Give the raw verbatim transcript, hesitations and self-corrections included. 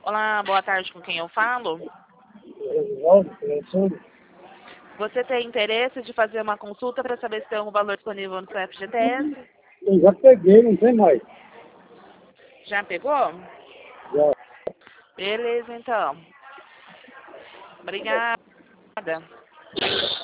Olá, boa tarde, com quem eu falo? Você tem interesse de fazer uma consulta para saber se tem algum valor disponível no seu F G T S? Eu já peguei, não tem mais. Já pegou? Já. Beleza, então. Obrigada.